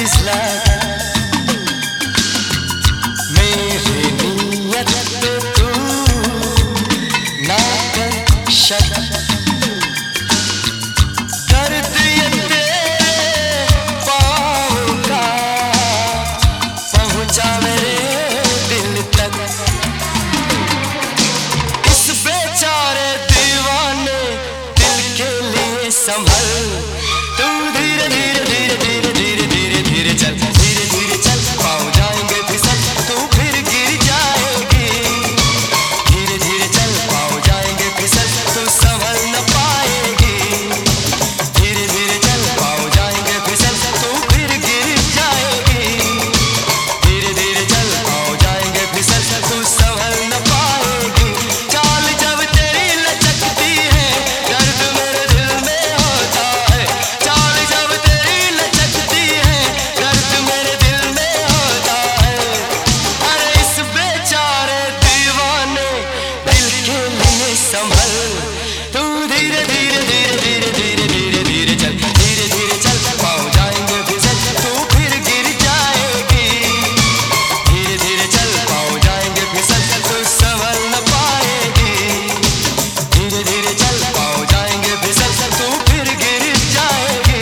फिसला मेरी नीयत पे तू ना कर शक। दर्द ये तेरे पाँव का पहुँचा मेरे दिल तक। इस बेचारे दीवाने दिल के लिए संभल। तू धीरे धीरे धीरे धीरे धीरे धीरे धीरे चल, धीरे धीरे चल, पाँव जाएंगे फिसल, तू फिर गिर जाएगी। धीरे धीरे चल, पाँव जाएंगे फिसल, तू संभल न पाएगी। धीरे धीरे चल, पाँव जाएंगे फिसल, तू फिर गिर जाएगी। धीरे धीरे चल, पाँव जाएंगे फिसल, तू संभल न पाएगी। चाल जब तेरी लचकती है दर्द मेरे दिल में होता है। चाल जब तेरी लचकती है दर्द मेरे दिल में होता है। अरे इस बेचारे दीवाने दिल के लिए संभल। तू धीरे धीरे धीरे धीरे धीरे धीरे धीरे चल, धीरे धीरे चल, पाँव जाएंगे फिसल, तू फिर गिर जाएगी। धीरे धीरे चल, पाँव जाएंगे फिसल, तू संभल न पाएगी। धीरे धीरे चल, पाँव जाएंगे फिसल, तू फिर गिर जाएगी।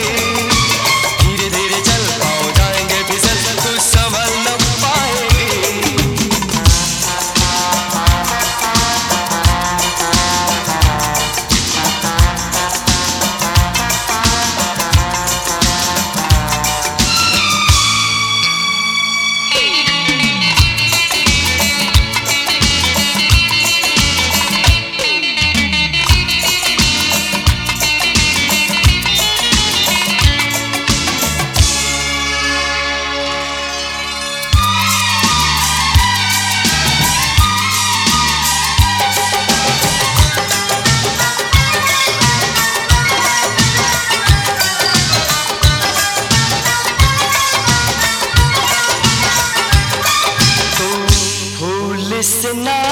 धीरे धीरे चल, पाँव जाएंगे फिसल, तू संभल न पाएगी। फूल से ना